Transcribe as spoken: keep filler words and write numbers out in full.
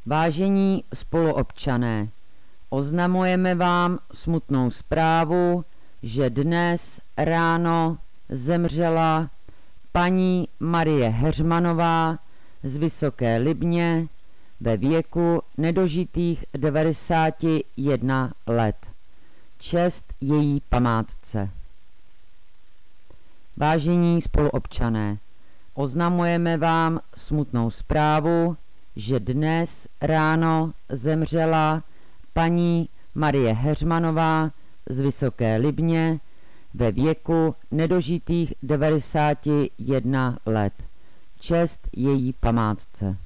Vážení spoluobčané, oznamujeme vám smutnou zprávu, že dnes ráno zemřela paní Marie Heřmanová z Vysoké Libně ve věku nedožitých devadesáti jednoho let. Čest její památce. Vážení spoluobčané, oznamujeme vám smutnou zprávu, že dnes ráno zemřela paní Marie Heřmanová z Vysoké Libně ve věku nedožitých devadesáti jednoho let. Čest její památce.